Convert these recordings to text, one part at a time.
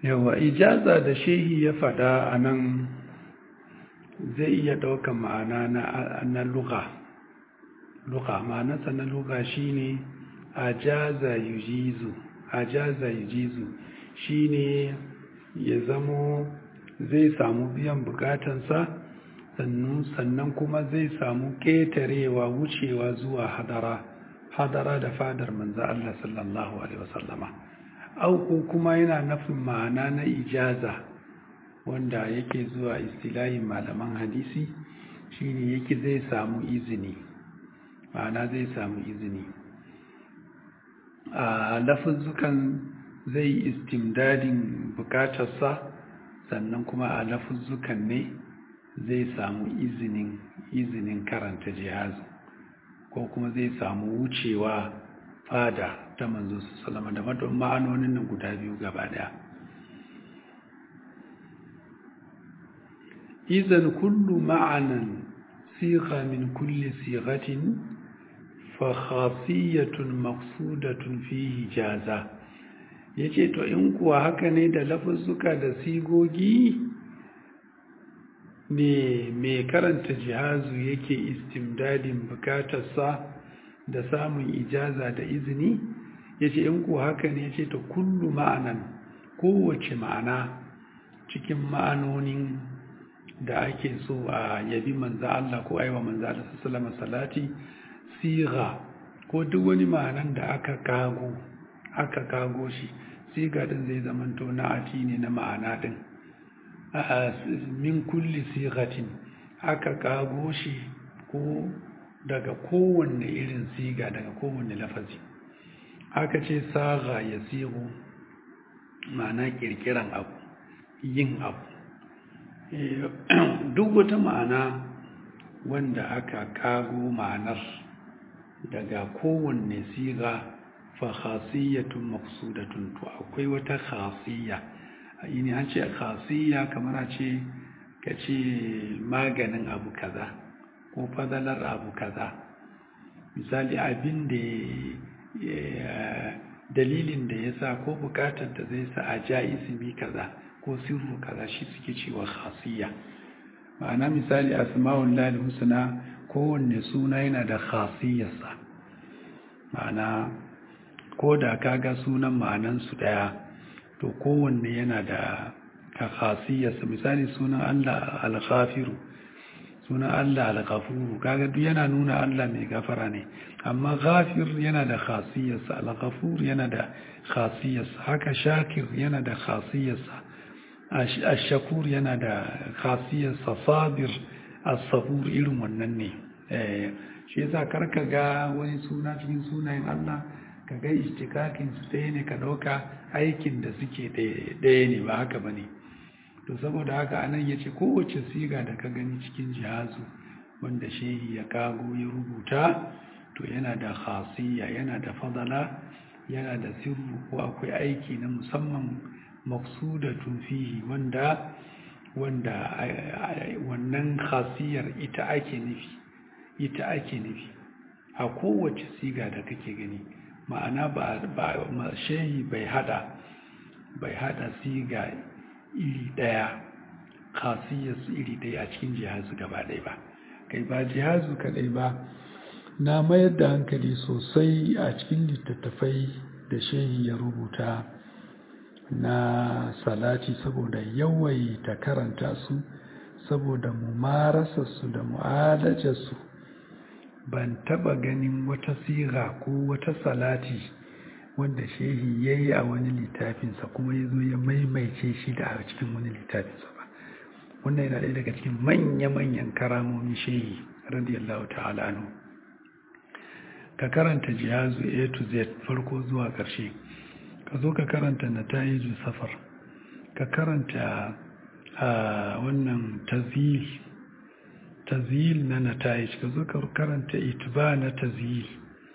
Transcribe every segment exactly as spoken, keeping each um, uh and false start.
yawa ijaza da shehi ya faɗa a nan zai iya ɗaukar ma'ana na luga luga ma'anarsa na luga shine ajaza yujizu ajaza yujizu shine ya zamo zai samu biyan bukatansa sannan kuma zai samu ƙetarewa wucewa zuwa hadara hadara da fadar manzo Allah sallallahu alaihi wasallama auku kuma yana nufin ma'ana na ijaza wanda yake zuwa istilahin malaman hadisi shine yake zai samu izini ma'ana zai samu izini a lafuzzukan zai istimdadin bukatarsa sannan kuma a lafuzzukan ne zai samu izinin izinin karanta jihazu ko kuma zai samu wucewa fada ta manzo sallama da ma'anonin nan guda biyu gaba daya idan kullu ma'anan sigha min kulli sighatin fa khasiyatun maqsudatun fihi jaza yace to in kuwa haka ne da lafuzzuka da sigogi ne mai karanta jihazu yake istimdadin bukatarsa da samun ijaza da izini yace in kuwa haka ne yace to kullu ma'anan kowace ma'ana cikin ma'anonin da ake so a yabi manzo Allah ko aiwa manzo Allah sallallahu alaihi salati siga ko duk wani ma'anan da aka kago aka kago shi siga din zai zamanto na'ati ne na ma'ana din min kulli sigatin aka kago shi ko daga kowanne irin siga daga kowanne lafazi aka ce saga ya sigo ma'ana kirkiran abu yin abu duk wata ma'ana wanda aka kago ma'anar daga kowanne siga fa khasiyatun maqsudatun to akwai wata khasiyya yini an ce khasiyya kamar a ce kace maganin abu kaza ko fadalar abu kaza misali abin da dalilin da yasa ko bukatar da zai sa a ja ismi kaza ko sirru kaza shi suke cewa khasiyya ma'ana misali asma'ul lahi husna kowanne suna yana da khasiyyarsa ma'ana ko da kaga sunan ma'anan su daya to kowanne yana da khasiyyarsa misali sunan Allah al-ghafiru sunan Allah al-ghafuru kaga duk yana nuna Allah mai gafara ne amma ghafir yana da khasiyyarsa al-ghafur yana da khasiyyarsa haka shakir yana da khasiyyarsa ash-shakur yana da khasiyyarsa sabir as-sabur irin wannan ne eh shi yasa karka ga wani suna cikin sunayen Allah kaga istikakin su ɗaya ne ka dauka aikin da suke ɗaya ne ba haka bane to saboda haka anan yace kowace siga da ka gani cikin jihazu wanda shehi ya kago ya rubuta to yana da khasiyya yana da fadala yana da sirru ko akwai aiki na musamman maqsudatun fihi wanda wanda wannan khasiyar ita ake nufi ita ake nufi a kowace siga da kake gani ma'ana ba ba shehi bai hada bai hada siga iri daya khasiyar su iri daya a cikin jihazu gaba ɗaya ba kai ba jihazu kadai ba na mayar da hankali sosai a cikin littattafai da shehi ya rubuta na salati saboda yawaita karanta su saboda mumarasarsu da mu'alajarsu ban taba ganin wata siga ko wata salati wanda shehi ya yi a wani littafinsa kuma ya zo ya maimaice shi da a cikin wani littafinsa ba wannan yana ɗaya daga cikin manya-manyan karamomin shehi radiyallahu ta'ala anhu ka karanta jihazu A to Z farko zuwa ƙarshe ka zo ka karanta nata'iju safar ka karanta a wannan tazyil tazyil na nata'ij ka zo ka karanta itba na tazyil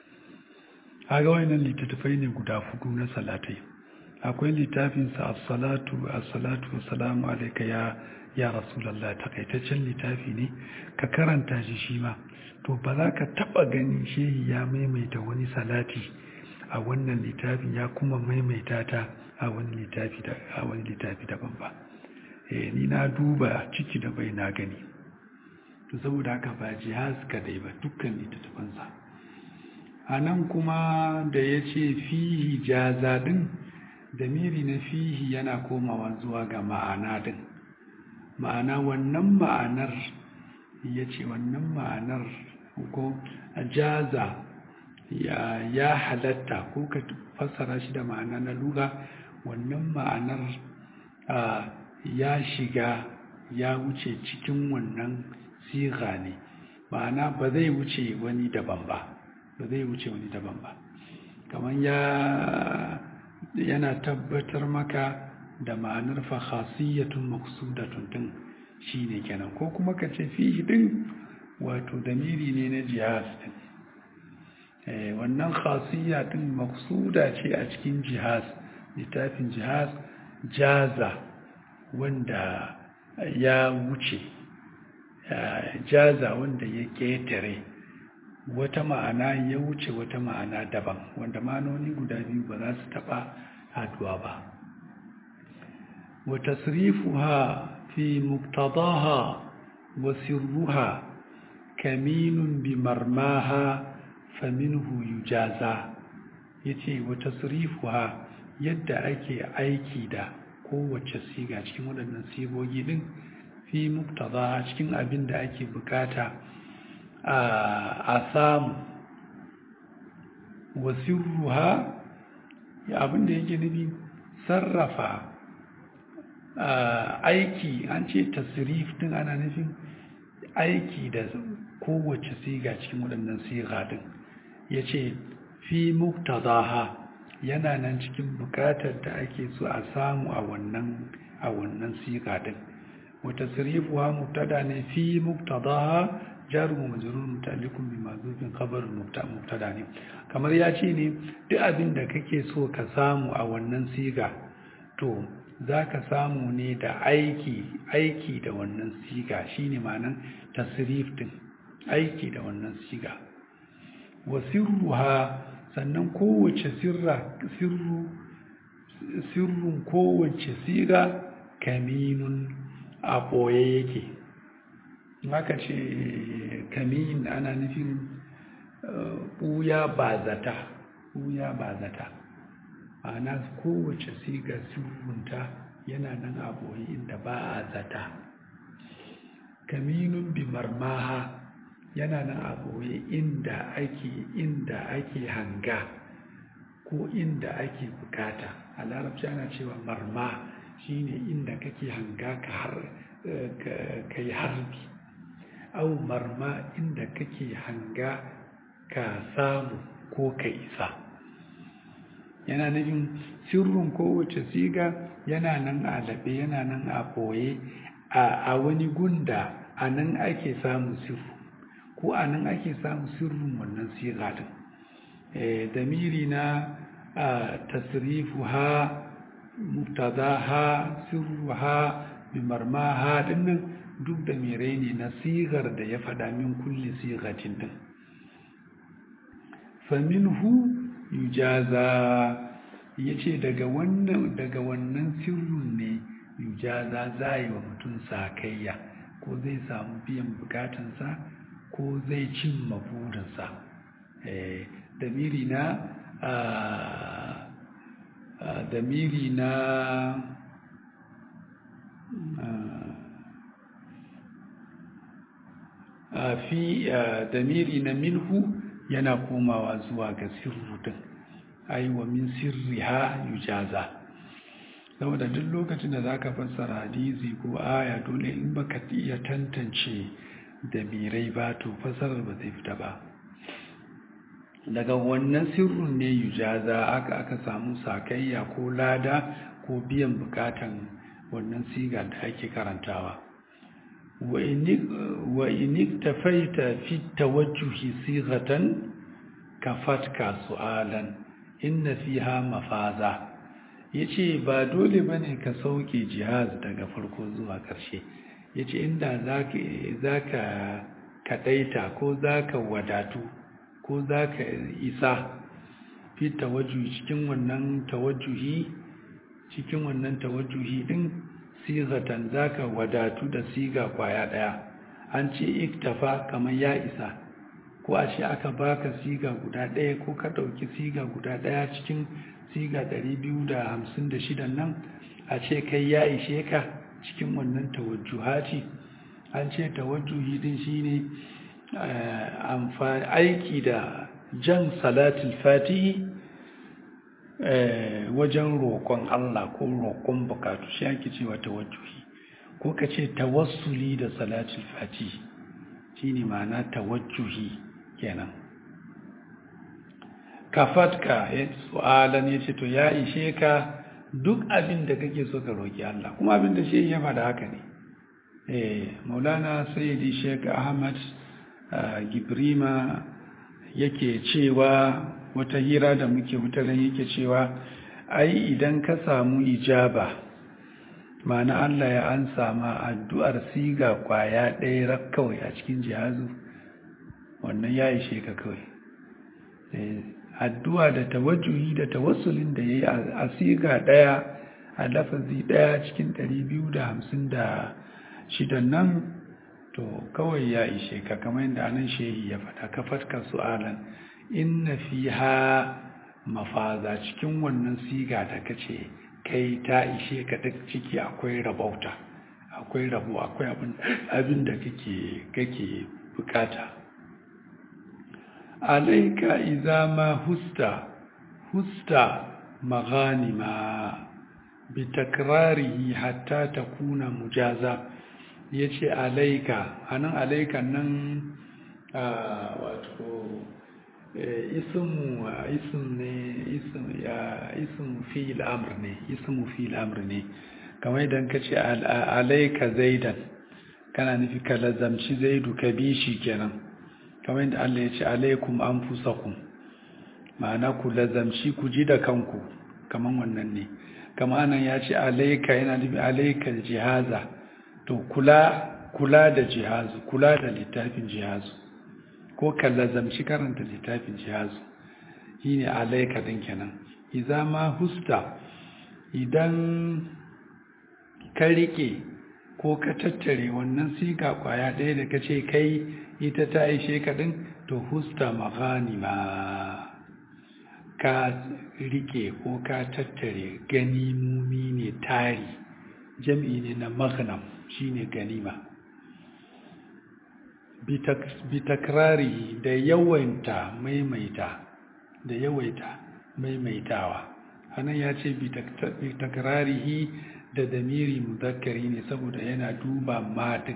haga wayannan littattafai ne guda hudu na salatai akwai littafin sa as-salatu as-salatu wassalamu alayka ya ya rasulullah takaitaccen littafi ne ka karanta shi shi ma to ba za ka taba gani shehi ya maimaita wani salati a wannan littafin ya kuma maimaita ta a wani littafi da a wani littafi daban ba. Eh ni na duba ciki da bai na gani. To saboda haka ba jihaz kadai ba dukkan littattafansa. A nan kuma da ya ce fihi jaza din damiri na fihi yana komawa zuwa ga ma'ana din. Ma'ana wannan ma'anar ya ce wannan ma'anar ko jaza ya, ya halatta ko ka fassara shi da ma'ana na lugha wannan ma'anar uh, ya shiga ya wuce cikin wannan siga ne ma'ana ba zai wuce wani daban ba ba zai wuce wani daban ba kamar ya yana tabbatar maka da ma'anar fa khasiyatun maqsudatun din shine kenan ko kuma ka ce fihi din wato damiri ne na jihaz din eh wannan khasiyya din maqsuda ce a cikin jihaz littafin jihaz jaza wanda ya wuce jaza wanda ya ketare wata ma'ana ya wuce wata ma'ana daban wanda ma'anoni guda biyu ba za su taba haduwa ba wa tasrifuha fi muqtadaha wa sirruha kaminun bi marmaha faminhu yujaza yace wa tasrifuha yadda ake aiki da kowace siga cikin waɗannan sigogi din fi muqtadaha cikin abin da ake bukata a samu wasirruha abinda yake nufi sarrafa aiki an ce tasrif din ana nufin aiki da kowace siga cikin waɗannan siga din yace fi muqtadaha yana nan cikin bukatar da ake so a samu a wannan a wannan siga din wa tasrifuha mubtada ne fi muqtadaha jaru majrur muta'alliqun bi ma'zufin khabar mubtada ne kamar ya ce ne duk abin da kake so ka samu a wannan siga to zaka samu ne da aiki aiki da wannan siga shine ma'anan tasrif din aiki da wannan siga wa sirruha sannan kowace sirra sirru sirrun kowace siga kaminun a boye yake maka ce kamin ana nufin ɓuya ba zata ɓuya ba zata ana kowace siga sirrunta yana nan a boye inda ba a zata kaminun bi marmaha yana nan a boye inda ake inda ake hanga ko inda ake bukata a larabci ana cewa marma shine inda kake hanga ka har kai harbi au marma inda kake hanga ka samu ko ka isa yana nufin sirrin kowace siga yana nan a laɓe yana nan a ɓoye a wani gunda a nan ake samun sirru ko a nan ake samun sirrin wannan siga din damiri na tasrifu ha mubtadaha sirruha bi marmaha dinnan duk da mirai ne na sigar da ya faɗa min kulli sigatin din faminhu yujaza yace daga wannan daga wannan sirrun ne yujaza zai wa mutum sakayya ko zai samu biyan bukatansa ko zai cimma burinsa eh damiri na damiri na fi damiri na minhu yana komawa zuwa ga sirru din ai wa min sirriha yujaza saboda duk lokacin da zaka fassara hadisi ko aya dole in baka iya tantance damirai ba to fassarar ba zai fita ba daga wannan sirrun ne yujaza aka aka samu sakayya ko lada ko biyan bukatan wannan siga da ake karantawa wa in iktafaita fi tawajjuhi sighatan kafatka su'alan inna fiha mafaza yace ba dole bane ka sauke jihaz daga farko zuwa ƙarshe yace inda zaka zaka kadaita ko zaka wadatu ko zaka isa fi tawajjuhi cikin wannan tawajjuhi cikin wannan tawajjuhi din sigatan zaka wadatu da siga kwaya daya an ce iktafa kamar ya isa ko a ce aka baka siga guda daya ko ka dauki siga guda daya cikin siga ɗari biyu da hamsin da shida nan a ce kai ya ishe ka cikin wannan tawajjuhati an ce tawajjuhi din shine amfani aiki da jan salatul fatihi wajen roƙon Allah ko roƙon bukatu shi ake cewa tawajjuhi ko ka ce tawassuli da salatul fatihi shine ma'ana tawajjuhi kenan kafatka ya su'alan ya ce to ya ishe ka duk abin da kake so ka roƙi Allah kuma abin da shi ya faɗa haka ne eh maulana sayyidi sheikh ahmad gibrima yake cewa wata hira da muke wutaran yake cewa ai idan ka samu ijaba ma'ana Allah ya ansa ma addu'ar siga kwaya ɗaya kawai a cikin jihazu wannan ya ishe ka kawai addu'a da tawajjuhi da tawassulin da yayi a siga ɗaya a lafazi ɗaya cikin ɗari biyu da hamsin da shida nan to kawai ya ishe ka kamar yadda anan shehi ya faɗa ka fatka su'alan inna fiha mafaza cikin wannan siga da kace kai ta ishe ka duk ciki akwai rabauta akwai rabo akwai abin abin da kake kake bukata alayka idza ma husta husta maghanima bi takrarihi hatta takuna mujaza yace alayka anan alayka nan wato ismu ism ne ism ya ism fi'il amr ne ismu fi'il amr ne kamar idan kace alayka zaidan kana nufi ka lazamci zaidu ka bi shi kenan kamar yadda Allah ya ce alaikum anfusakum ma'ana ku lazamci ku ji da kanku kamar wannan ne kamar anan ya ce alayka yana nufi alaykal jihaza to kula kula da jihazu kula da littafin jihazu ko ka lazamci karanta littafin jihazu shine alayka din kenan idza ma husta idan ka rike ko ka tattare wannan siga kwaya ɗaya da kace kai ita ta aishe ka din to husta maghanima ka rike ko ka tattare ganimomi ne tari jam'i ne na maghnam shine ganima bitakrari da yawaita maimaita da yawaita maimaitawa anan ya ce bitakrarihi da damiri muzakkari ne saboda yana duba madin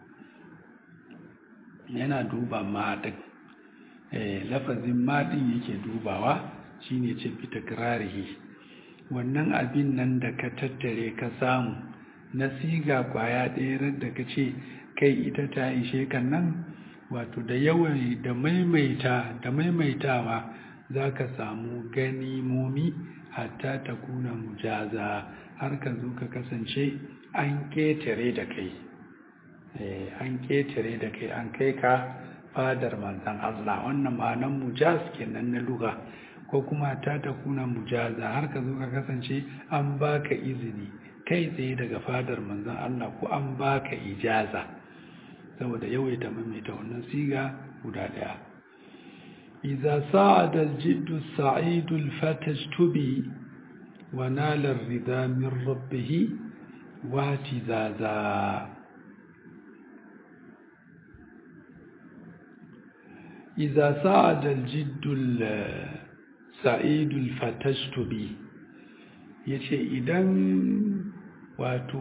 yana duba madin eh lafazin madin yake dubawa shine ce bitakrarihi wannan abin nan da ka tattare ka samu na siga kwaya ɗaya da ka ce kai ita ta ishe kan nan wato da yawan da maimaita da maimaitawa za ka samu ganimomi hatta ta kuna mujaza har ka zo ka kasance an ketare da kai an ketare da kai an kai ka fadar manzan Allah wannan ma'anan mujaz kenan na lugha ko kuma ta ta kuna mujaza har ka zo ka kasance an baka izini kai tsaye daga fadar manzan Allah ko an baka ijaza saboda yawaita maimaita wannan siga guda daya idza sa'ada al-jiddu as-sa'idu al-fatashtubi wa nala ar-ridha min rabbih wa tizaza idza sa'ada al-jiddu as-sa'idu al-fatashtubi yace idan wato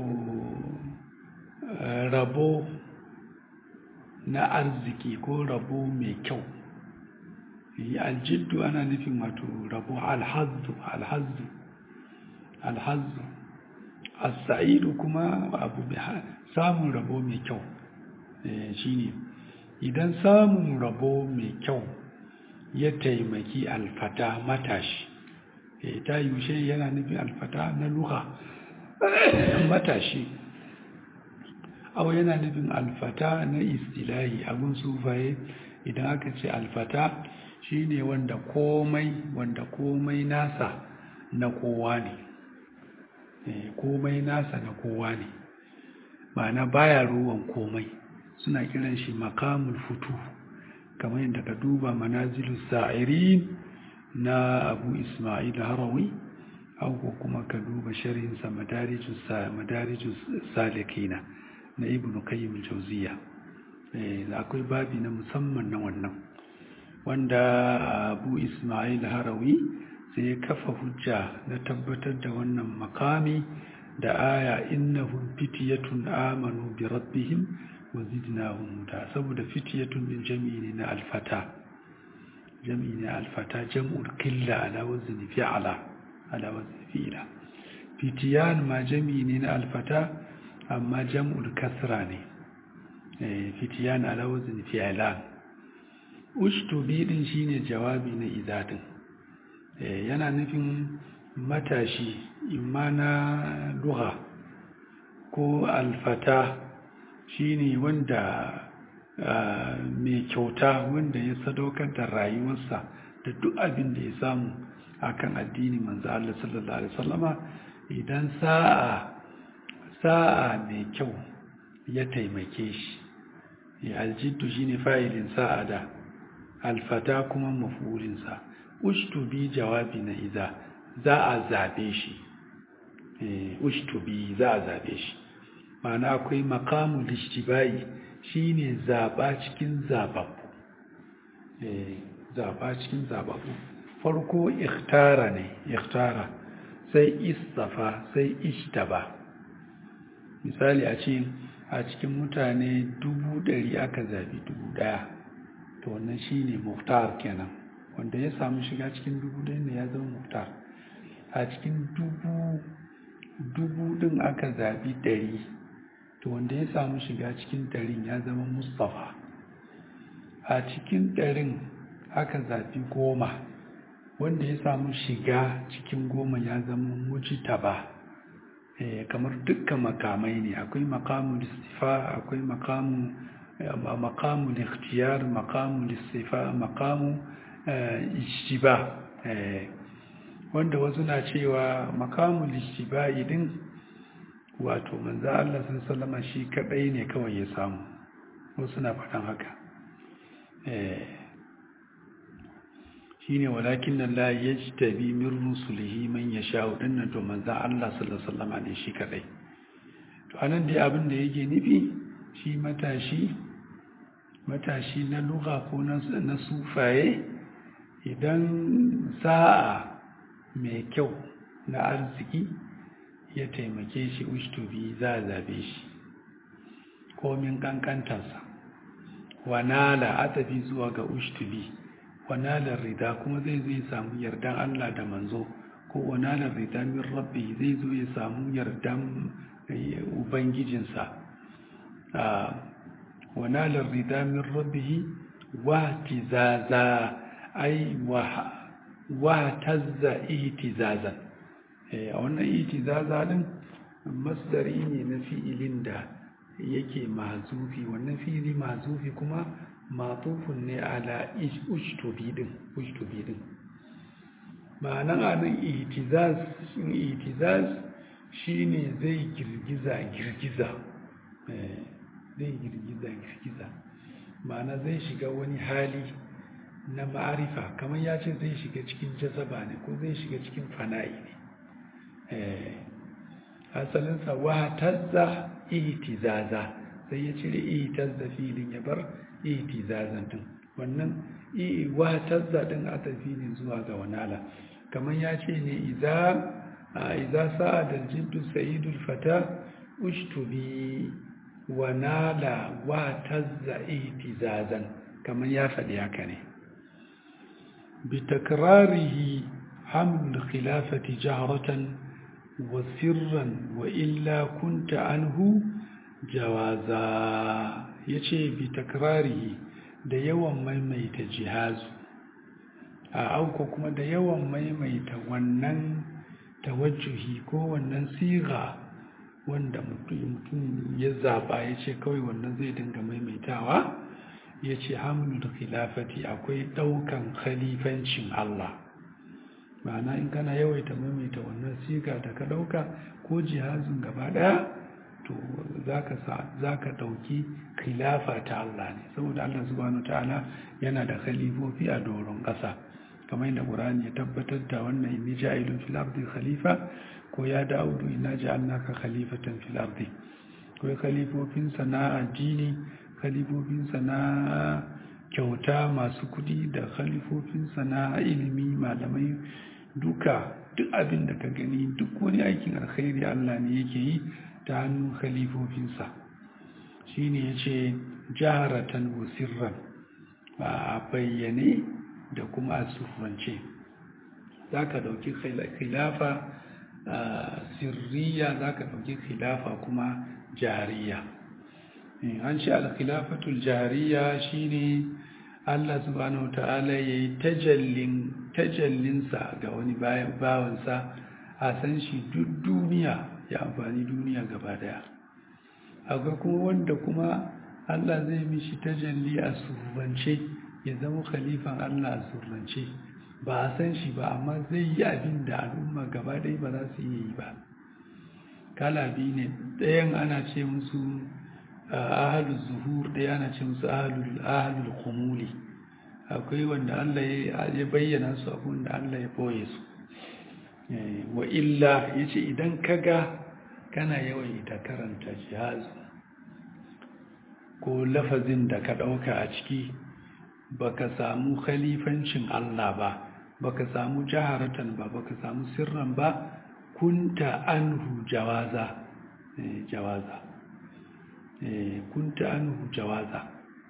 rabo na arziki ko rabo mai kyau aljiddu ana nufin wato rabo alhazzu alhazzu alhazzu as-sa'idu kuma abu samun rabo mai kyau shine idan samun rabo mai kyau ya taimaki alfata matashi ta yushe yana nufin alfata na lugha matashi aw yana nufin alfata na istilahi abun sufaye idan aka ce alfata shine wanda komai wanda komai nasa na kowa ne komai nasa na kowa ne ma'ana baya ruwan komai suna kiran shi makamul futu kamar yadda ka duba manazilus sa'irin na Abu Ismail Harawi ko kuma ka duba sharhinsa madarijus madarijus salikina na Ibn Qayyim al-Jawziyya eh akwai babi na musamman na wannan wanda Abu Ismail Harawi sai ya kafa hujja na tabbatar da wannan makami da aya innahum fityatun amanu bi rabbihim wa zidnahum huda saboda fityatun din jami'i ne na alfata jami'i ne alfata jam'ul qilla ala wazni fi'ala ala wazni fi'la fityan ma jami'i ne na alfata amma jam'ul kasra ne eh fityan ala wazni fi'ala ushtubi din shine jawabi na idatin yana nufin matashi imma na lugha ko alfata shine wanda mai kyauta wanda ya sadaukar da rayuwarsa da duk abin da ya samu akan addini manzo Allah sallallahu alaihi wasallama idan sa'a sa'a mai kyau ya taimake shi aljiddu shine fa'ilin sa'a da alfata kuma maf'ulin sa ushtubi jawabi na iza za a zabe shi eh ushtubi za a zabe shi ma'ana akwai maqamul ishtibai shine zaba cikin zababu eh zaba cikin zababu farko ikhtara ne ikhtara sai istafa sai ishtaba misali a ce a cikin mutane dubu ɗari aka zabi dubu ɗaya to wannan shine muhtar kenan wanda ya samu shiga cikin dubu ɗaya ne ya zama muhtar a cikin dubu dubu ɗin aka zabi ɗari to wanda ya samu shiga cikin ɗarin ya zama mustafa a cikin ɗarin aka zabi goma wanda ya samu shiga cikin goma ya zama mujtaba eh kamar dukkan makamai ne akwai maqamul istifa akwai maqamu maqamul ikhtiyar maqamul istifa maqamu ishtiba eh wanda wasu na cewa maqamul ishtiba idin wato manzo Allah sallallahu alaihi shi kadai ne kawai ya samu wasu na faɗan haka eh shine walakin Allah yajtabi min rusulihi man yasha'u dinnan to manzo Allah sallallahu alaihi wasallam ne shi kadai to anan dai abin da yake nufi shi matashi matashi na lugha ko na na sufaye idan sa'a mai kyau na arziki ya taimake shi ushtubi za a zabe shi komin kankantarsa wanala atabi zuwa ga ushtubi wanalar rida kuma zai zai samu yardan Allah da manzo ko wanalar rida min rabbi zai zo ya samu yardan ubangijinsa wanalar rida min rabbihi wa tizaza ai wa tazza ihtizazan a wannan ihtizaza din masdari ne na fi'ilin da yake mahzufi wannan fi'ili mahzufi kuma matufun ne ala ushtubi din ushtubi din ma'anan anan ihtizaz ihtizaz shine zai girgiza girgiza eh zai girgiza girgiza ma'ana zai shiga wani hali na ma'arifa kamar ya ce zai shiga cikin jazaba ne ko zai shiga cikin fana'i ne eh asalinsa wa tazza ihtizaza sai ya cire ihtazza filin ya bar ihtizazan din wannan i wa tazza din atafi ne zuwa ga wanala kamar ya ce ne idza idza sa'ada al-jiddu sayyidul fata ushtubi wanala wa tazza ihtizazan kamar ya faɗi haka ne bi takrarihi haml khilafati jahratan wa sirran wa illa kunta anhu jawaza yace bi takrarihi da yawan maimaita jihazu a auko kuma da yawan maimaita wannan tawajjuhi ko wannan siga wanda mutum ya zaba yace kawai wannan zai dinga maimaitawa ya ce hamlul khilafati akwai ɗaukan khalifancin Allah. ma'ana in kana yawaita maimaita wannan siga da ka ɗauka ko jihazin gaba ɗaya to za ka ɗauki khilafa ta Allah ne, saboda Allah subhanahu ta'ala yana da khalifofi a doron ƙasa kamar yadda Qur'ani ya tabbatar da wannan inni ja'ilun fil ardi khalifa ko ya Dawudu inna ja'alnaka khalifatan fil ardi. Akwai khalifofin sana addini, khalifofin sana kyauta masu kudi da khalifofin sana ilimi malamai, duka duk abin da ka gani duk wani aikin alkhairi Allah ne yake yi ta hannun khalifofinsa. shine yace jaharatan wa sirran, a bayyane da kuma a surrance. zaka dauki khilafa sirriya, zaka dauki khilafa kuma jariya. an ce al-khilafatul jariya shine Allah subhanahu wataala yayi tajallin tajallinsa ga wani bawansa a san shi duk duniya, ya amfani duniya gaba daya. akwai kuma wanda kuma Allah zai mishi tajalli a surrance, ya zama khalifan Allah a surrance, ba a san shi ba amma zai yi abin da al'umma gaba ɗaya ba za su yi ba. kala biyu ne, ɗayan ana ce musu ahalul zuhur, ɗaya ana ce musu ahalul khumuli. akwai wanda Allah ya bayyana su, akwai wanda Allah ya boye su. wa illa yace idan kaga kana yawaita karanta jihazu ko lafazin da ka ɗauka a ciki baka samu khalifancin Allah ba, baka samu jaharatan ba, baka samu sirran ba, kunta anhu jawaza jawaza kunta anhu jawaza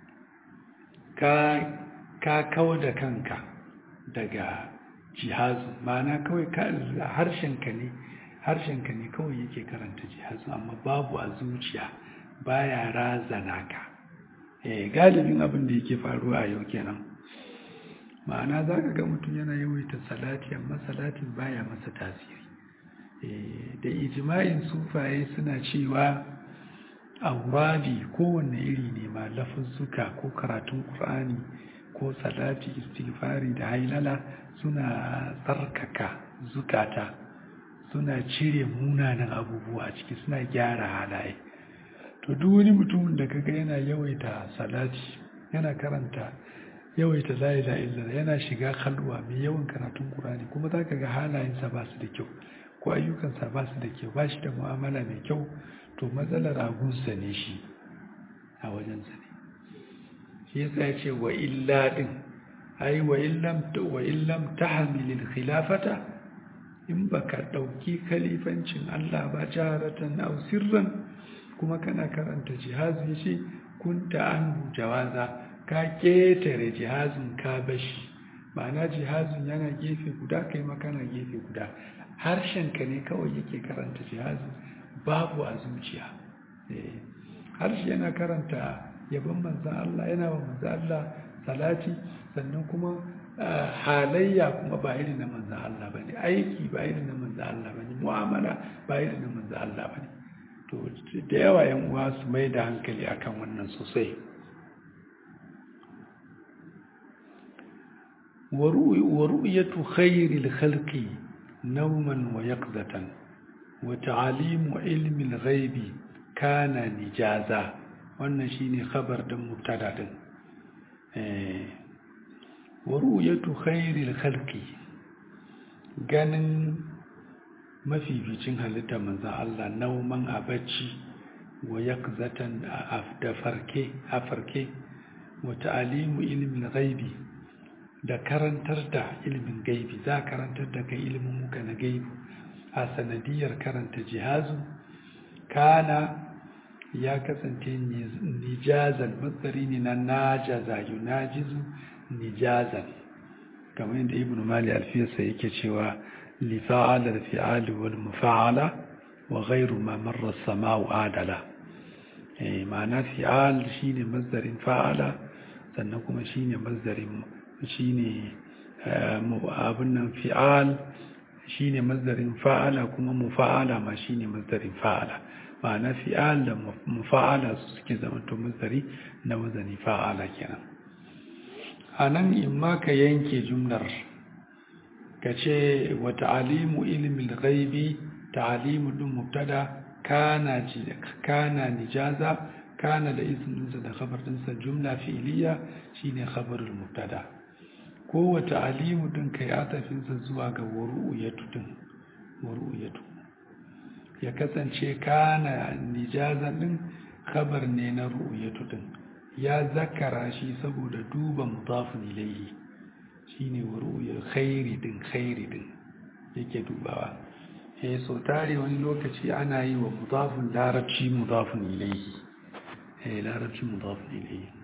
ka ka kauda kanka daga jihazu. ma'ana kawai harshenka ne harshenka ne kawai yake karanta jihazu, amma babu a zuciya, baya razana ka. eh galibin abin da yake faruwa a yau kenan. ma'ana zaka ga mutum yana yawaita salati amma salatin baya masa tasiri. eh da ijma'in sufaye suna cewa auradi kowanne iri ne ma, lafuzzuka ko karatun Qur'ani ko salati, istighfari da hailala suna tsarkaka zukata, suna cire munanan abubuwa a ciki, suna gyara halaye. to duk wani mutumin da kaga yana yawaita salati, yana karanta yawaita la ilaha illallah, yana shiga khalwa mai yawan karatun Qur'ani, kuma zaka ga halayensa ba su da kyau ko ayyukansa ba su da kyau, ba shi da mu'amala mai kyau, to matsalar agunsa ne shi, a wajensa ne. shi yasa ya ce wa illa din, ai wa illam wa illam tahmilil khilafata, in baka dauki khalifancin Allah ba jaharatan aw sirran, kuma kana karanta jihazi shi, kunta anhu jawaza, ka ketare jihazin ka bashi. ma'ana jihazin yana gefe guda, kai ma kana gefe guda, harshenka ne kawai yake karanta jihazin, babu a zuciya. harshe yana karanta yabon manzan Allah, yana wa manzan Allah salati, sannan kuma halayya kuma ba irin na manzan Allah ba ne, aiki ba irin na manzan Allah ba ne, mu'amala ba irin na manzan Allah ba ne. to da yawa yan uwa su mai da hankali akan wannan sosai. wa ru'yatu khairil khalqi nawman wa yaqzatan wa ta'alimu ilmi al-ghaibi kana nijaza. wannan shine khabar din mubtada din. eh wa ru'yatu khairil khalqi, ganin mafificin halitta manzon Allah nauman a bacci, wa yaqzatan da farke a farke, wa ta'alimu ilmi al-ghaibi, da karantar da ilmin gaibi, za karantar da kai ilmin muka na gaibi a sanadiyar karanta jihazu. kana ya kasance nijazan, matsari ne na najaza, yunajizu nijazan, kamar yadda ibn mali alfiyarsa yake cewa li fa'ala al-fi'al wal mufa'ala wa ghayru ma marra as-sama'u adala. eh ma'ana fi'al shine mazdarin fa'ala, sannan kuma shine mazdarin shine abun nan fi'al shine mazdarin fa'ala, kuma mufa'ala ma shine mazdarin fa'ala. ma'ana fi'al da mufa'ala su suke zamanto masdari na wazani fa'ala kenan. a nan in ma ka yanke jumlar ka ce wa ta'alimu ilmin ghaibi, ta'alimu din mubtada, kana kana nijaza, kana da isminsa da khabar dinsa jumla fi'iliya shine khabarul mubtada. ko wa ta'alimu din kai atafinsa zuwa ga waru'yatu din waru'yatu ya kasance kana nijaza din khabar ne na ru'yatu din, ya zakara shi saboda duba mudafun ilayhi shine waru'yal khairi din khairi din yake dubawa. eh so tare wani lokaci ana yi wa mudafun larabci mudafun ilayhi eh larabci mudafun ilayhi.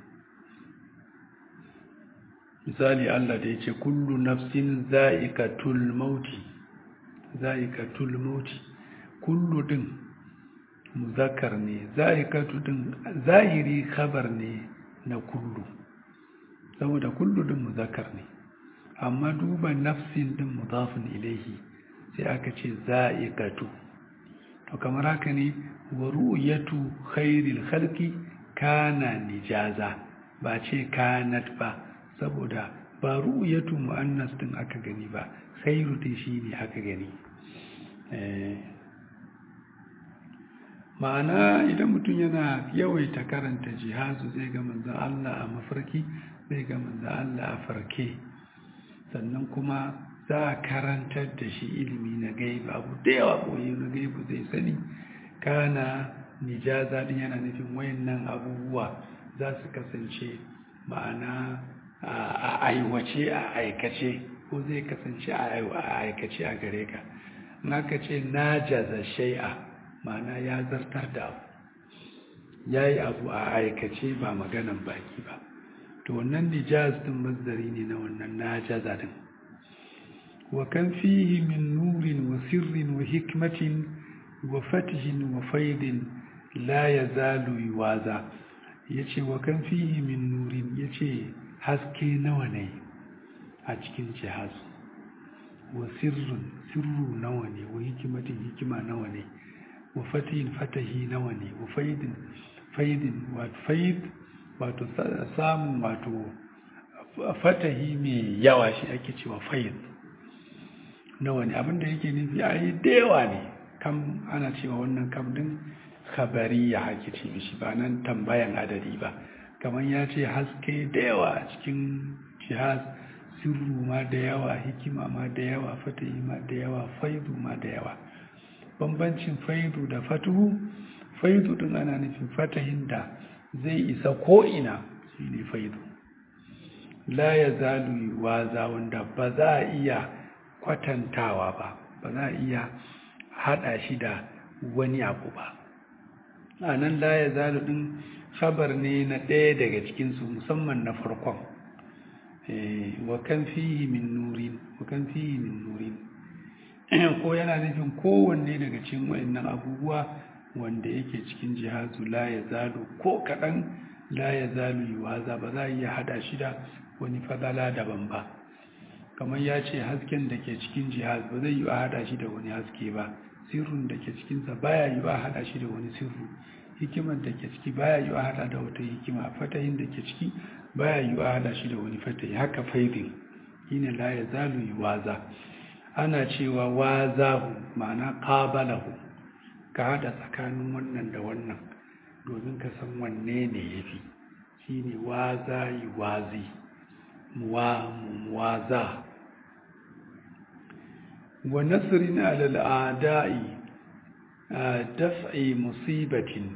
misali Allah da yace kullu nafsin za'iqatul mauti za'iqatul mauti, kullu din muzakkar ne, za'iqatu din zahiri khabar ne na kullu saboda kullu din muzakkar ne, amma duba nafsin din mudafun ilayhi sai aka ce za'iqatu. to kamar haka ne wa ru'yatu khairil khalqi kana nijaza, ba ce kanat ba saboda ba ru'yatu muannas din aka gani ba, khairu din shine aka gani. ma'ana idan mutum yana yawaita karanta jihazu zai ga manzon Allah a mafarki, zai ga manzon Allah a farke, sannan kuma za a karantar da shi ilimi na gaibu, abu da yawa boye na gaibu zai sani. kana nijaza din yana nufin wayannan abubuwa za su kasance ma'ana a aiwace a aikace, ko zai kasance a aikace a gare ka. naka ce najaza shay'a ma'ana ya zartar da abu, yayi abu a aikace ba maganan baki ba. to wannan nijaz din masdari ne na wannan najaza din. wa kan fihi min nurin wa sirrin wa hikmatin wa fatihin wa faidin la yazalu yuwaza. yace wa kan fihi min nurin, yace haske nawa ne a cikin jihaz, wa sirrun sirru nawa ne, wa hikmatin hikima nawa ne, wa fatihin fatahi nawa ne, wa faidin faidin wa faid wato samun wato fatahi mai yawa shi ake cewa faid nawa ne. abinda yake nufi ai da yawa ne, kam ana cewa wannan kam din khabariya ake ce mishi, ba nan tambayan adadi ba. kamar ya ce haske da yawa a cikin jihaz, sirru ma da yawa, hikima ma da yawa, fatahi ma da yawa, faidu ma da yawa. bambancin faidu da fatuhu, faidu din ana nufin fatahin da zai isa ko'ina shine faidu. la yazalu yuwaza, wanda ba za a iya kwatantawa ba, ba za a iya hada shi da wani abu ba. a nan la yazalu din khabar ne na ɗaya daga cikinsu, musamman na farkon. wa kan fihi min nurin, wa kan fihi min nurin ko yana nufin kowanne daga cikin wayannan abubuwa wanda yake cikin jihazu la yazalu ko kaɗan, la yazalu yuwaza, ba za a iya hada shi da wani fadala daban ba. kamar ya ce hasken da ke cikin jihaz ba zai yi a hada shi da wani haske ba, sirrun da ke cikinsa baya yi a hada shi da wani sirru, hikimar da ke ciki baya yi a hada da wata hikima, fatahin da ke ciki baya yi a hada shi da wani fatahi. haka faidin shine la yazalu yuwaza. ana cewa wazahu ma'ana qabalahu, ka hada tsakanin wannan da wannan domin ka san wanne ne yafi, shine waza yuwazi, muwa muwaza. wa nasrin ala al-a'da'i daf'i musibatin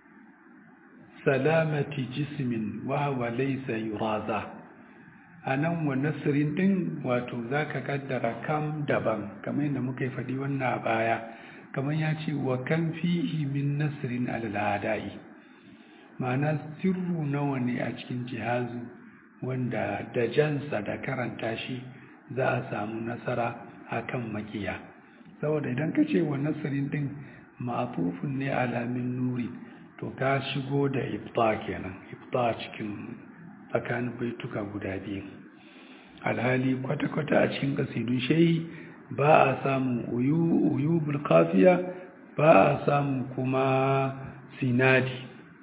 salamati jismin wa huwa laysa yuraza. anan wa nasrin din wato zaka kaddara kam daban, kamar yadda muka yi fadi wannan a baya. kamar ya ce wa kan fihi min nasrin ala al-a'da'i, ma'ana sirru nawa ne a cikin jihazu wanda da jansa da karanta shi za a samu nasara akan makiya. saboda idan ka ce wa nasrin din ma'atufun ne ala min nuri, to ka shigo da ibta kenan, ibta cikin tsakanin baituka guda biyu. alhali kwata-kwata a cikin kasidun shehi ba a samun uyubul kafiya ba a samun kuma sinadi.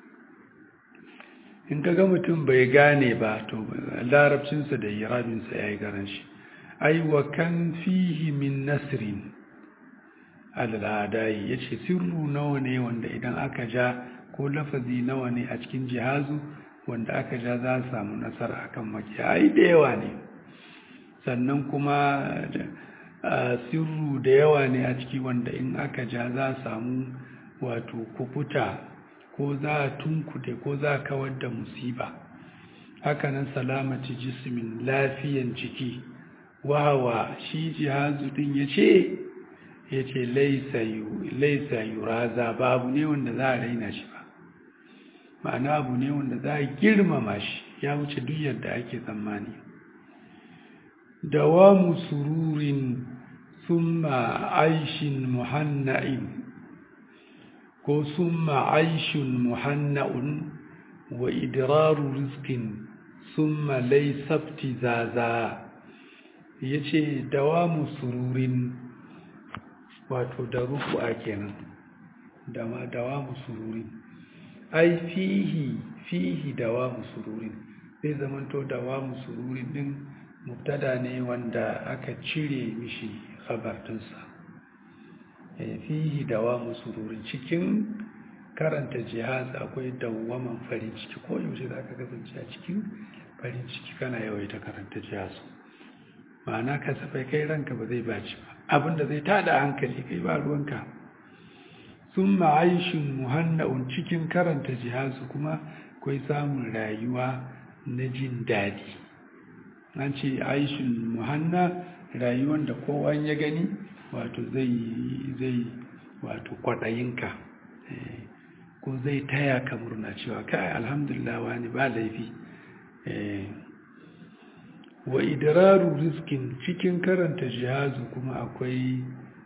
in ka ga mutum bai gane ba to larabcinsa da irabinsa ya yi garanshi. ai wa kan fihi min nasrin al'adai ya ce sirru nawa ne wanda idan aka ja ko lafazi nawa ne a cikin jihazu wanda aka ja za a samu nasara akan makiya. ai da yawa ne. sannan kuma sirru da yawa ne a ciki wanda in aka ja za a samu wato kukuta ko za a tunkude ko za a kawar da musiba. hakanan salamati jismin lafiyan jiki. wawa shi jihazu din ya ce ya ce laisa yuraza ba abu ne wanda za a raina shi ba, ma'ana abu ne wanda za a girmama shi ya wuce duk yadda ake tsammani. dawamu sururin summa aishin muhanna'in ko summa aishun muhanna'un wa idraru rizqin summa laysabti zaza. yace dawamu sururin wato da rufu'a kenan da ma dawamu sururin ai fihi fihi dawamu sururin zai zamanto dawamu sururin din mubtada ne wanda aka cire mishi khabar dinsa. fihi dawamu sururin cikin karanta jihaz akwai dawaman farin ciki ko yaushe za ka kasance a cikin farin ciki kana yawaita karanta jihaz. ma'ana kasafai kai ranka ba zai baci ba, abinda zai tada hankali kai ba ruwanka. sun ma'aishin muhanna'un cikin karanta jihazu kuma akwai samun rayuwa na jin daɗi. an ce aishin muhanna rayuwan da kowa ya gani wato zai zai wato kwaɗayinka ko zai taya ka murna cewa kai alhamdulillah wani ba laifi. wa idraru rizkin cikin karanta jihazu kuma akwai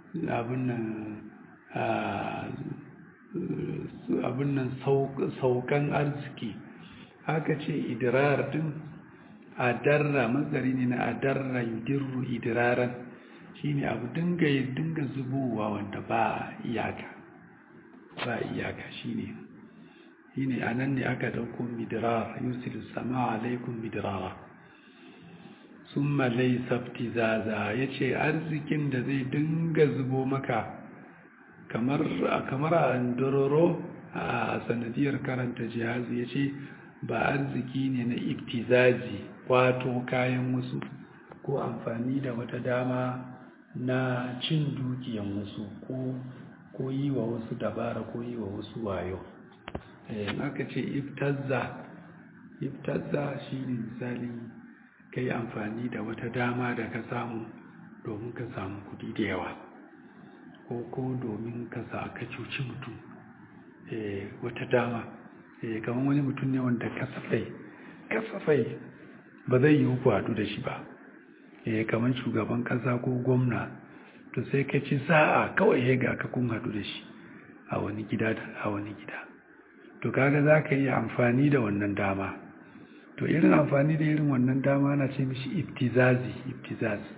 abin nan saukan arziki. haka ce idrar din adarra mazari ne na adarra yudirru idraran shine abu dinga dinga zubowa wanda ba iyaka ba iyaka shine shine anan ne aka dauko midrar yusilu sama alaikum midrara. summa laysa ibtizaza yace arzikin da zai dinga zubo maka kamar kamar andororo a sanadiyar karanta jihazi yace ba arziki ne na ibtizazi wato kayan wasu ko amfani da wata dama na cin dukiyan wasu ko ko yi wa wasu dabara ko yi wa wasu wayo. eh aka ce ibtazza ibtazza shine misali kai amfani da wata dama da ka samu domin ka samu kudi da yawa ko ko domin ka sa ka cuci mutum. eh wata dama eh kamar wani mutum ne wanda kasafai kasafai ba zai yi ku hadu da shi ba. eh kamar shugaban kasa ko gwamna to sai ka ci sa'a kawai ya ga ka kun hadu da shi a wani gida a wani gida to kaga zaka yi amfani da wannan dama. to irin amfani da irin wannan dama na ce mishi ibtizazi ibtizazi.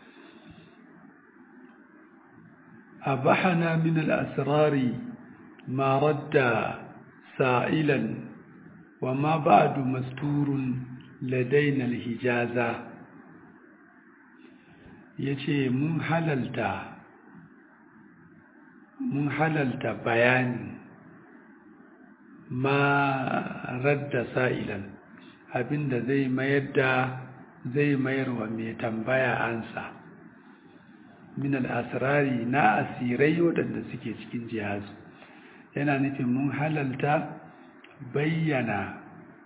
abahana min al-asrari ma radda sa'ilan wa ma ba'du masturun ladaina al-hijaza. yace mun halalta mun halalta bayani ma radda sa'ilan abinda zai mayar da zai mayar wa mai tambaya ansa min al-asrari na asirai wadanda suke cikin jihazu. yana nufin mun halalta bayyana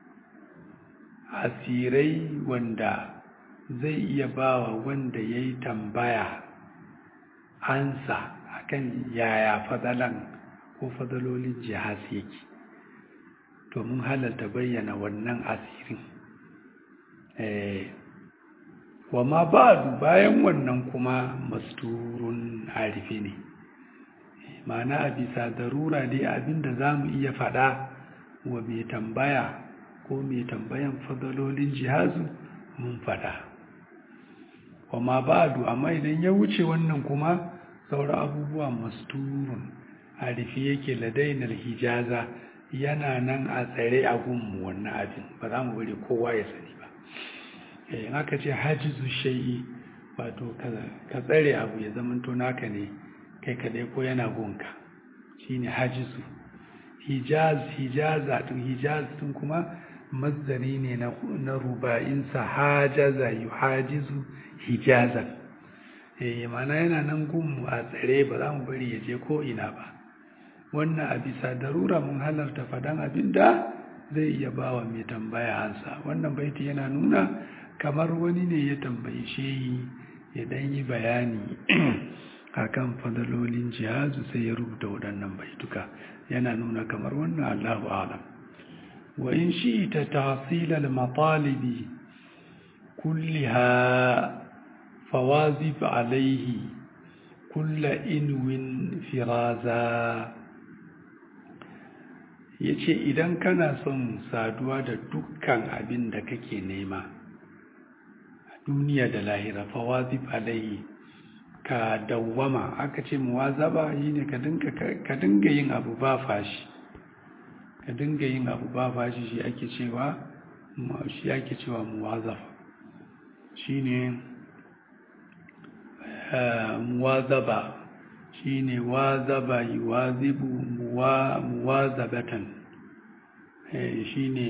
asirai wanda zai iya bawa wanda yayi tambaya ansa akan yaya fadalan ko fadalolin jihaz yake. to mun halalta bayyana wannan asirin. eh wa ma ba'du bayan wannan kuma masturun arifi ne, ma'ana a bisa darura dai abinda zamu iya fada wa mai tambaya ko mai tambayan fadalolin jihazu mun fada. wa ma ba'du amma idan ya wuce wannan kuma sauran abubuwa masturun a rufe yake ladainar hijaza yana nan a tsare a gunmu wannan abin ba za mu bari kowa ya sani ba. in aka ce hajizu shay'i wato ka tsare abu ya zamanto naka ne kai kadai ko yana gunka shine hajizu. hijaz hijaza tun hijaz tun kuma mazdari ne na na ruba'insa hajaza yuhajizu hijazan eh mana yana nan gunmu a tsare ba za mu bari ya je ko ina ba. wannan a bisa darura mun halarta fadan abinda zai iya bawa mai tambaya ansa. wannan baiti yana nuna kamar wani ne ya tambaye shi ya dan yi bayani akan fadalolin jihazu sai ya rubuta waɗannan baituka. yana nuna kamar wannan Allahu a'lam. wa in shi'ta tahsil al-matalibi kullaha fawazib alayhi kull inwin firaza. yace idan kana son saduwa da dukkan abin da kake nema duniya da lahira fawazib alayhi ka dawwama. aka ce muwazaba shine ka dinga ka dinga yin abu ba fashi ka dinga yin abu ba fashi shi ake cewa shi ake cewa muwazaba shine muwazaba shine wazaba yuwazibu muwa muwazabatan eh shine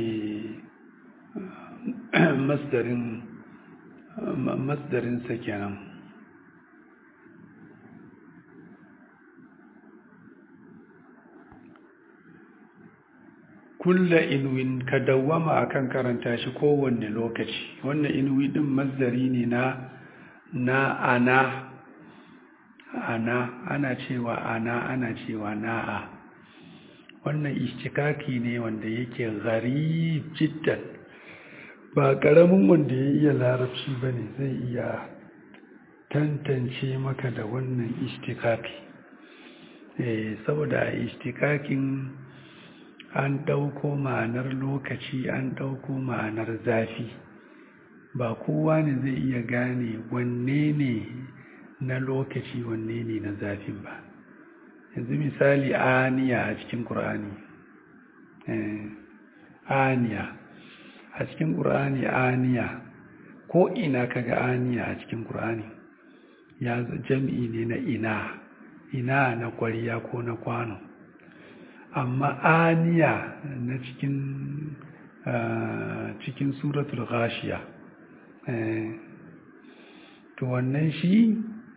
masdarin masdarin sa kenan. kulla inwin ka dawwama akan karanta shi kowanne lokaci. wannan inwi din masdari ne na na ana ana ana cewa ana ana cewa na'a. wannan ishtikaki ne wanda yake gharib jiddan ba karamin wanda ya iya larabci bane zai iya tantance maka da wannan ishtikaki eh saboda ishtikakin an dauko ma'anar lokaci an dauko ma'anar zafi ba kowa ne zai iya gane wanne ne na lokaci wanne ne na zafin ba. yanzu misali aniya a cikin Qur'ani eh aniya a cikin Qur'ani aniya ko ina kaga aniya a cikin Qur'ani ya jam'i ne na ina ina na kwariya ko na kwano. amma aniya na cikin cikin suratul ghashiya eh to wannan shi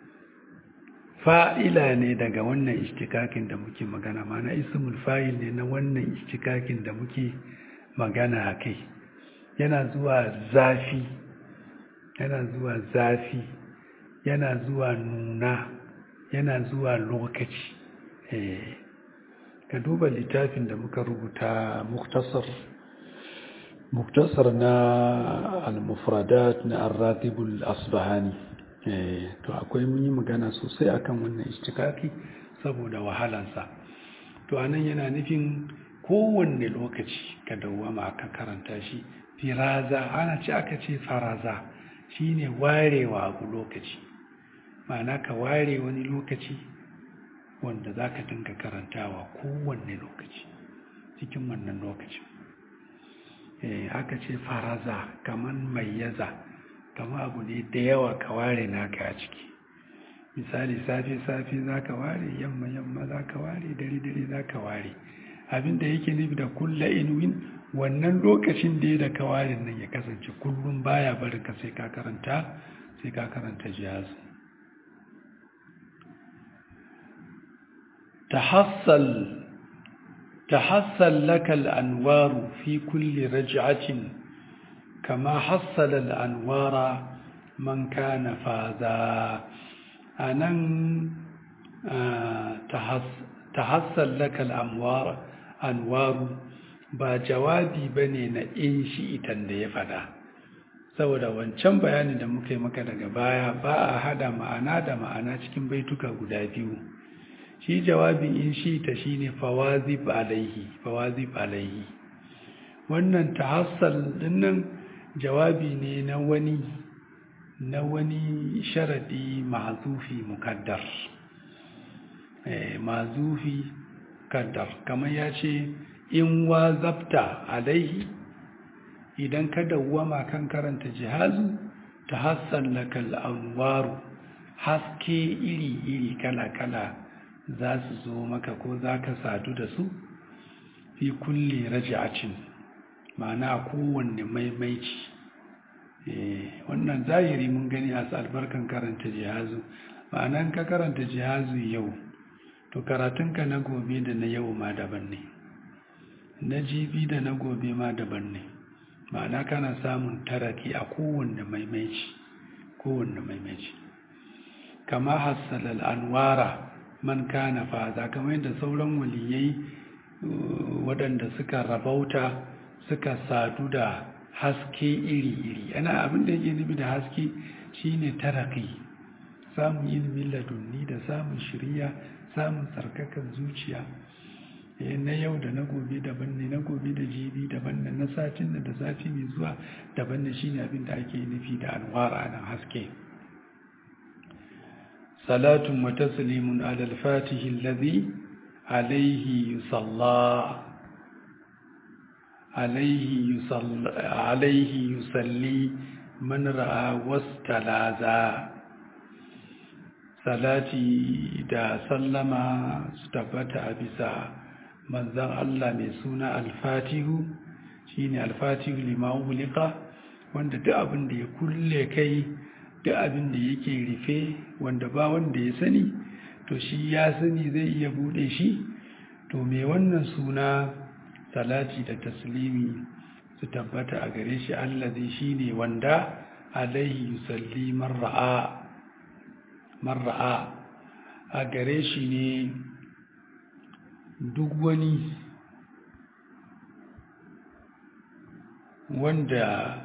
fa'ila ne daga wannan istikakin da muke magana mana ismul fa'il ne na wannan istikakin da muke magana a kai. yana zuwa zafi yana zuwa zafi yana zuwa nuna yana zuwa lokaci. eh ka duba littafin da muka rubuta muktasar muktasar na al-mufradat na ar-ratib al-asbahani eh to akwai mun yi magana sosai akan wannan istikaki saboda wahalansa. to anan yana nufin kowanne lokaci ka dawwama aka karanta shi. firaza ana ce aka ce faraza shine warewa abu lokaci ma'ana ka ware wani lokaci wanda zaka dinga karantawa kowanne lokaci cikin wannan lokacin. eh aka ce faraza kaman mayyaza kama abu ne da yawa ka ware naka a ciki. misali safe safe zaka ware yamma yamma zaka ware dare dare zaka ware. abinda yake nufi da kulla inwin wannan lokacin da ya da ka ware nan ya kasance kullum baya barin ka sai ka karanta sai ka karanta jihaz. tahassal tahassal laka al-anwaru fi kulli raj'atin kama hassala al-anwara man kana faza. anan tahassal laka al-anwar anwaru ba jawabi bane na in shi itan da ya fada saboda wancan bayanin da muka yi maka daga baya ba a hada ma'ana da ma'ana cikin baituka guda biyu. shi jawabin in shi ta shine fawazib alaihi fawazib alaihi. wannan tahassal dinnan jawabi ne na wani na wani sharadi ma'zufi mukaddar. eh ma'zufi kaddar kamar ya ce in wazabta alaihi idan ka dawwama kan karanta jihazu ta hassan lakal anwaru haske iri-iri kala-kala za su zo maka ko za ka sadu da su fi kulle raja'acin ma'ana kowanne maimaici wannan zahiri mun gani a albarkan karanta jihazu ma'ana ka karanta jihazu yau to karatunka na gobe da na yau ma daban ne na jibi da na gobe ma daban ne ma'ana kana samun taraki a kowanne maimaici kowanne maimaici kama hassalal anwara man kana faza kamar yadda sauran waliyai waɗanda suka rabauta suka sadu da haske iri-iri ana abin da yake nufi da haske shine taraki samun ilimin ladunni da samun shiriya samun tsarkakan zuciya na yau da na gobe daban ne na gobe da jibi daban ne na satin da da sati mai zuwa daban ne shine abin da ake nufi da anwara nan haske salatun wa taslimun ala al-fatihi alladhi alayhi yusalla alayhi yusalla alayhi yusalli man ra'a wastalaza salati da sallama su tabbata a bisa manzan Allah mai suna alfatihu shine alfatihu lima ulika wanda duk abin da ya kulle kai duk abin da yake rufe wanda ba wanda ya sani to shi ya sani zai iya bude shi to me wannan suna salati da taslimi su tabbata a gare shi allazi shine wanda alaihi yusalli mar'a mar'a a gare shi ne duk wani wanda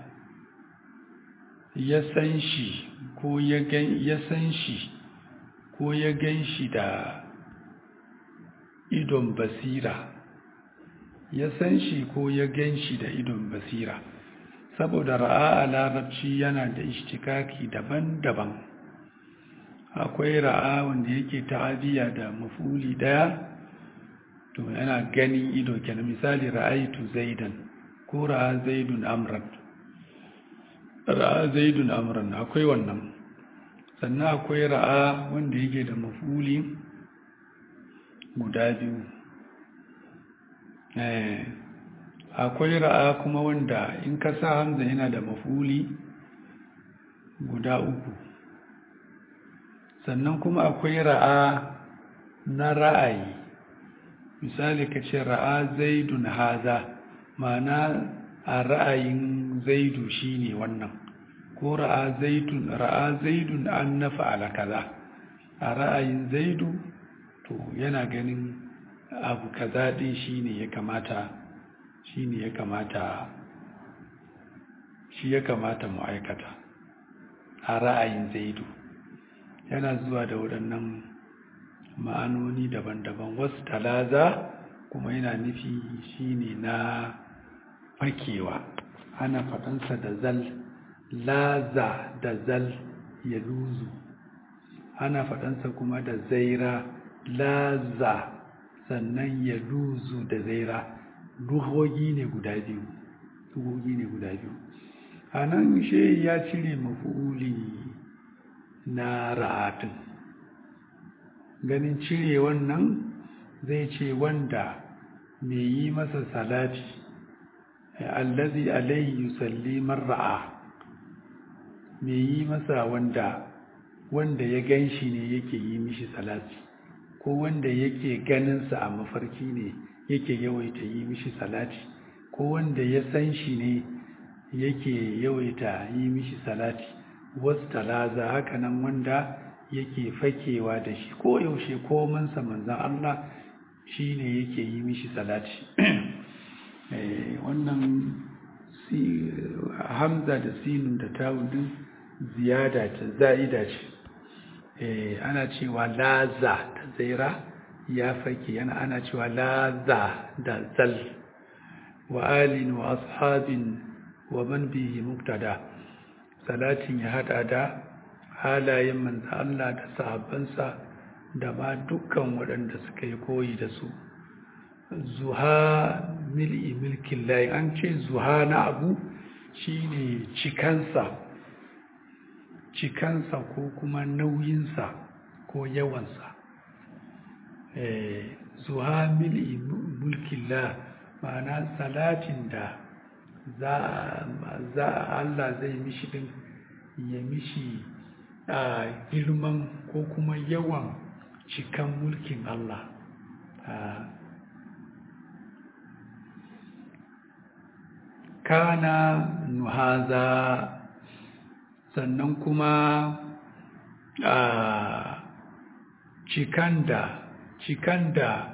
ya san shi ko ya gan ya san shi ko ya gan shi da idon basira ya san shi ko ya gan shi da idon basira saboda ra'a a larabci yana da ishtikaki daban-daban akwai ra'a wanda yake ta'adiya da mafuli daya to yana ganin ido kenan misali ra'aitu zaidan ko ra'a zaidun amran ra'a zaidun amran akwai wannan sannan akwai ra'a wanda yake da mafuli guda biyu eh akwai ra'a kuma wanda in ka sa hamza yana da mafuli guda uku sannan kuma akwai ra'a na ra'ayi misali ka ce ra'a zaidun haza ma'ana a ra'ayin zaidu shine wannan ko ra'a zaidun ra'a zaidun an nafa'ala kaza a ra'ayin zaidu to yana ganin abu kaza din shine ya kamata shine ya kamata shi ya kamata mu aikata a ra'ayin zaidu yana zuwa da waɗannan ma'anoni daban-daban wasu talaza kuma yana nufi shine na fakewa ana faɗansa da zal laza da zal ya luzu ana faɗansa kuma da zaira laza sannan ya luzu da zaira duhogi ne guda biyu duhogi ne guda biyu a nan shi ya cire mafu'uli na ra'atin ganin cire wannan zai ce wanda mai yi masa salati allazi alayhi yusalli mar'a mai yi masa wanda wanda ya ganshi ne yake yi mishi salati ko wanda yake ganinsa a mafarki ne yake yawaita yi mishi salati ko wanda ya san shi ne yake yawaita yi mishi salati wasu talaza hakanan wanda yake fakewa da shi ko yaushe ko mansa manzan Allah shi ne yake yi mishi salati wannan hamza da sinun da tawudin ziyada ce za'ida ce ana cewa laza da zaira ya fake yana ana cewa laza da zal wa alin wa ashabin wa man bihi muktada salatin ya hada da halayen manzo Allah da sahabbansa da ma dukkan waɗanda suka yi koyi da su zuha mil'i milkin layi, an ce zuha na abu shine cikansa cikansa ko kuma nauyinsa ko yawansa. Zuha mil'i mulkin layi ma'ana salatin da za Allah zai mishi din ya mishi a girman ko kuma yawan cikan mulkin Allah. Kana nuhaza, sannan kuma a cikan da cikan da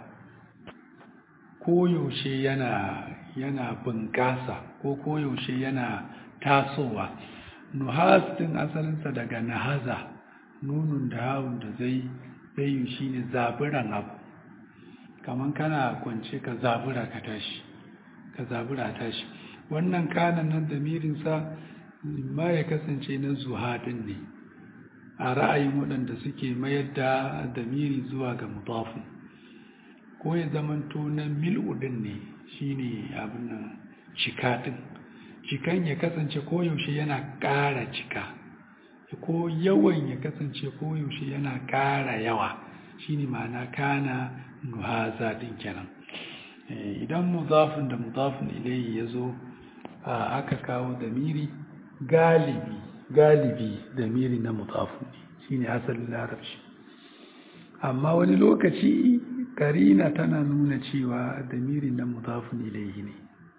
koyaushe yana yana bunƙasa ko koyaushe yana tasowa. Nuhaz din asalinsa daga nahaza, nunun da hawun da zai zai shi ne zaburan abu, kaman kana kwance ka zabura ka tashi ka zabura tashi. Wannan kanan nan damirinsa ma ya kasance na zuhadin ne a ra'ayin waɗanda suke mayar da damiri zuwa ga mudafin, ko ya zamanto na mil'udin ne shine abin nan cika din, cikan ya kasance koyaushe yana ƙara cika, ko yawan ya kasance koyaushe yana ƙara yawa, shine ma'ana kana nuhaza din kenan. Idan mudafin da mudafin ilayhi ya zo aka kawo damiri, galibi galibi damiri na mudafin ne shine asalin larabci, amma wani lokaci karina tana nuna cewa damiri na mudafin ilayhi ne.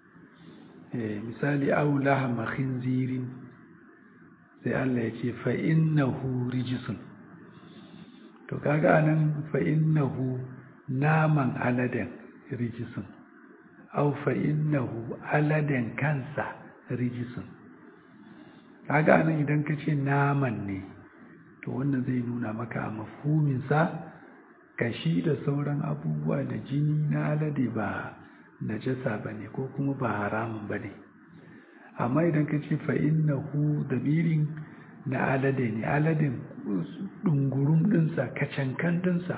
Misali aw lahma khinzirin, sai Allah ya ce fa innahu rijsun, to kaga anan fa innahu naman aladen rijisun, au fa innahu aladen kansa rijisun. Kaga anan idan ka ce naman ne, to wannan zai nuna maka a mafhuminsa kashi da sauran abubuwa da jini na alade ba najasa bane ko kuma ba haramun bane. Amma idan ka ce fa innahu dabirin na alade ne, aladen dungurum dinsa kacankan dinsa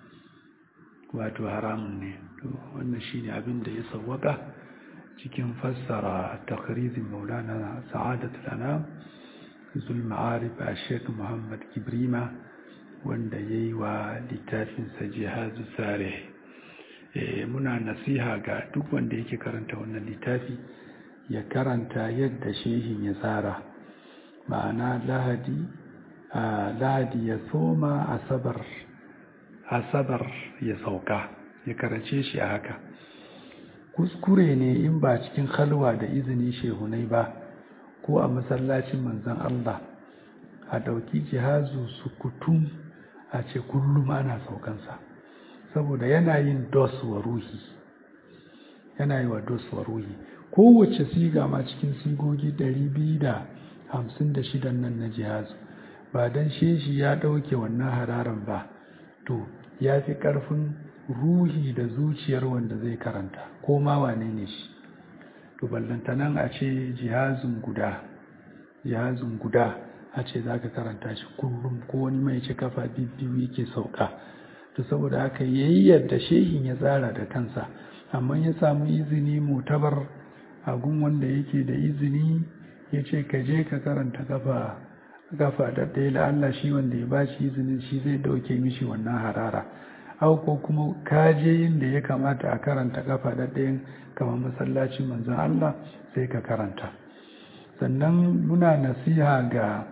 wato haramun ne. To wannan shine abin da ya sawwaka cikin fassara takhrizin Maulana Sa'adatul Anam Zul Ma'arif a Sheikh Muhammad Kibrima, wanda yayi wa littafin sa Jihazu Sarih. Eh muna nasiha ga duk wanda yake karanta wannan littafi ya karanta yadda shehin ya tsara, ma'ana lahadi a lahadi ya soma, asabar asabar ya sauka, ya karace shi a haka. Kuskure ne in ba cikin halwa da izini shehunai ba ko a masallacin manzon Allah a dauki jihazu sukutum a ce kullum ana saukansa, saboda yana yin dos wa ruhi, yana yi wa dos wa ruhi. Kowace siga ma cikin sigogi ɗari biyu da hamsin da shida nan na jihazu, ba dan sheshi ya ɗauke wannan hararan ba, to ya fi ƙarfin ruhi da zuciyar wanda zai karanta ko ma wane ne shi. To ballantanan a ce jihazin guda jihazin guda a ce za ka karanta shi kullum, ko wani mai ci kafa biyu yake sauka. To saboda haka yayi yadda shehin ya tsara da kansa, amma ya samu izini mutabar a gun wanda yake da izini, ya ce ka je ka karanta kafa kafa da ɗaya, la Allah shi wanda ya ba shi izinin shi zai ɗauke mishi wannan harara. Au ko kuma ka je inda ya kamata a karanta kafa da ɗayan kamar masallacin manzon Allah sai ka karanta. Sannan muna nasiha ga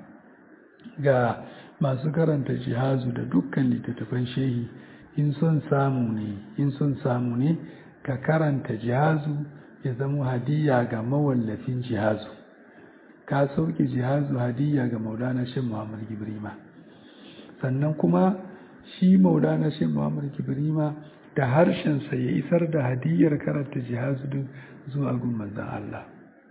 ga masu karanta jihazu da dukkan littattafan shehi, in son samu ne in son samu ne ka karanta jihazu ya zama hadiya ga mawallafin jihazu. Ka sauke jihazu hadiya ga Maulana Sheikh Muhammad Gibrima, sannan kuma shi Maulana Sheikh Muhammad Gibrima da harshensa ya isar da hadiyar karanta jihazu din zuwa gun manzon Allah.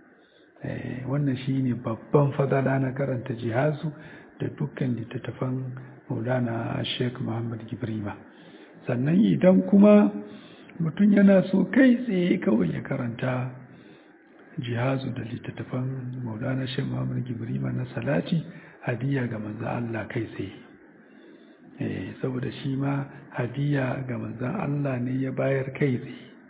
Eh wannan shine babban fadala na karanta jihazu da dukkan littattafan Maulana Sheikh Muhammad Gibrima. Sannan idan kuma mutum yana so kai tsaye kawai ya karanta jihazu da littattafan Maulana Sheikh Muhammad Gibrima na salati hadiya ga manzon Allah kai tsaye, eh saboda shi ma hadiya ga manzon Allah ne ya bayar kai tsaye.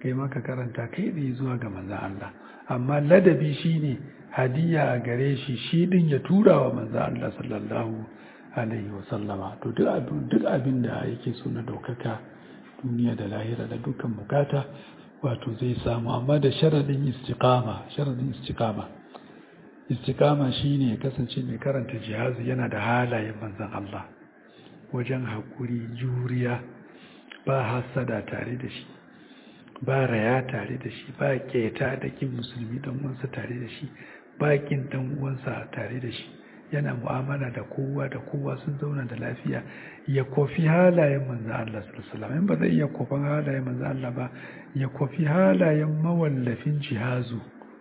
kai maka karanta kai tsaye zuwa ga manzan Allah. Amma ladabi shine hadiya a gare shi shi din ya tura wa manzan Allah sallallahu alaihi wasallama. To duk abin duk abin da yake so na daukaka duniya da lahira da dukkan bukata wato zai samu, amma da sharadin istiqama. sharadin istiqama istiqama shine ya kasance mai karanta jihazi yana da halayen manzan Allah wajen hakuri, juriya, ba hasada tare da shi, ba raya tare da shi, ba keta da kin musulmi dan uwansa tare da shi, ba kin dan uwansa tare da shi, yana mu'amala da kowa da kowa, sun zauna da lafiya. Ya kofi halayen manzan Allah sallallahu alaihi wasallam. In ba zai iya kofin halayen manzan Allah ba, ya kofi halayen mawallafin jihazu.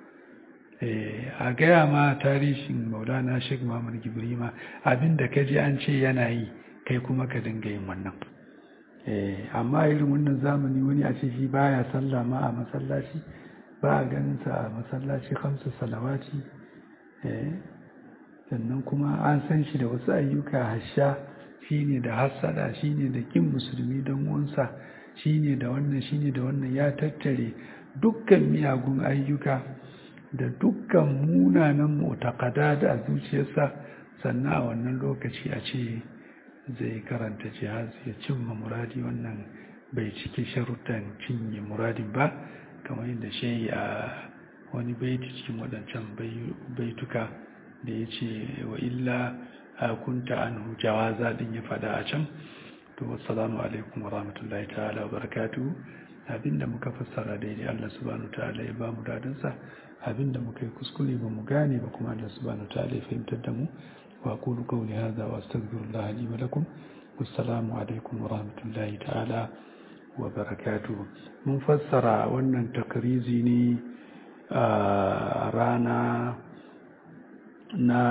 eh a gaya ma tarihin Maulana Sheikh Muhammad Gibrima, abinda kaji an ce yana yi kai kuma ka dinga yin wannan. eh amma irin wannan zamani wani a ce shi baya sallah ma a masallaci, ba a ganin sa a masallaci khamsu salawati, eh sannan kuma an san shi da wasu ayyuka hasha, shine da hasada, shine da kin musulmi dan uwansa, shine da wannan shine da wannan, ya tattare dukkan miyagun ayyuka da dukkan munanan mu'taqada da zuciyarsa, sannan a wannan lokaci a ce zai karanta jihazi ya cimma muradi. Wannan bai cike sharuɗan cinye muradin ba, kamar yadda shehi a wani baiti cikin waɗancan baituka da ya ce wa illa kunta anhu jawaza din ya fada a can. To assalamu alaikum wa rahmatullahi ta'ala wa barakatuhu. Abinda muka fassara daidai Allah subhanahu wa ta'ala ya ba mu dadansa, abinda muka yi kuskure ba mu gane ba kuma Allah subhanahu wa ta'ala ya fahimtar da mu. wa aqulu qawli hadha wa astaghfirullah li wa lakum. Wassalamu alaikum wa rahmatullahi ta'ala wa barakatuhu. Mun fassara wannan takrizi ne a rana na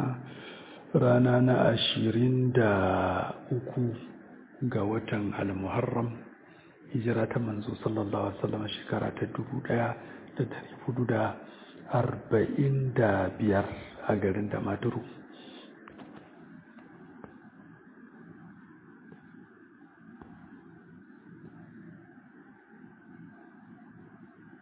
rana na ashirin da uku ga watan al-Muharram, hijira ta manzo sallallahu alaihi wasallam shekara ta dubu ɗaya da ɗari hudu da arba'in da biyar a garin Damaturu.